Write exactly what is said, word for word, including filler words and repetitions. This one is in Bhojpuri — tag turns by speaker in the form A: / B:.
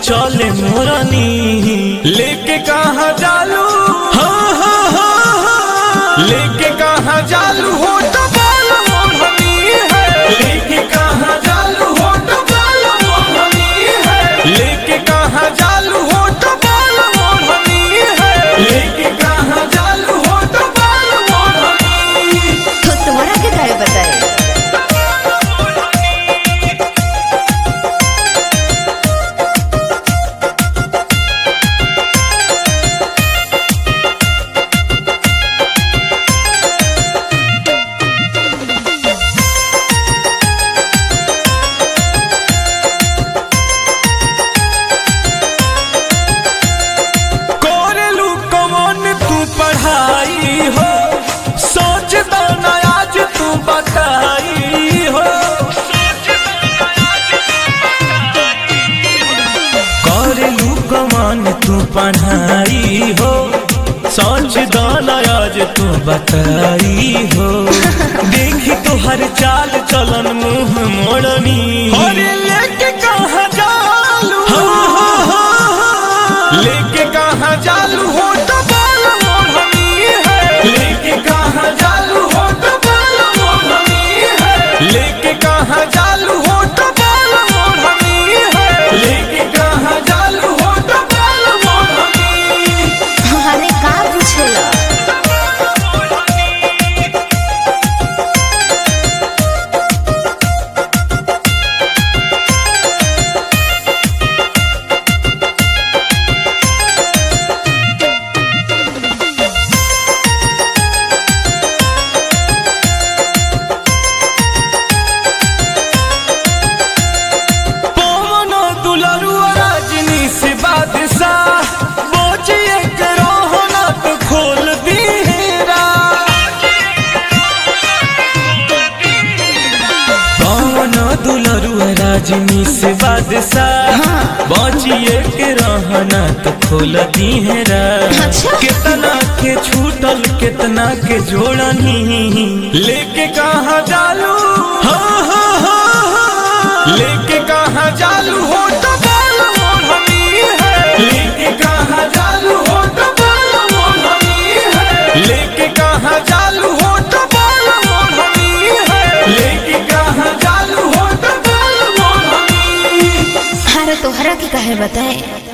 A: चले मोरनी लेके कहाँ जालू हाँ हाँ हाँ हाँ लेके कहाँ जालू हो तो बाल मोरनी है लेके कहाँ जालू हो तो बाल मोरनी है लेके कहाँ जालू हो तो बाल मोरनी है लेके कहाँ जालू हो तो बाल मोरनी।
B: तो तुम्हारा के दाए बताए
A: पढ़ाई हो सोच दो ना आज तू बताई हो करेलू कमान तू पढ़ाई हो सोच दो ना आज तू बताई हो देखी तो हर चाल चलन मुंह मोड़नी अरे लेके कहाँ जालू लेके कहाँ जालू हो तो लेके कहाँ जालू हो तो बाल मोरनी है लेके कहाँ जालू हो तो बाल मोरनी है लेके कहाँ जालू हो तो बाल मोरनी।
B: अरे का पूछेला राजनी से बादशाह बचिए के रहना तो खोल दी है अच्छा?
A: कितना के छूटल कितना के जोड़नी लेके कहाँ जालू हाँ हाँ हाँ हाँ लेके कहाँ जालू हो तो बाल मोरनी है लेके कहाँ जालू हो तो बाल मोरनी है लेके कहाँ जालू हो तो बाल मोरनी है लेके कहाँ जालू हो तो
B: तोहरा के काहे बताए।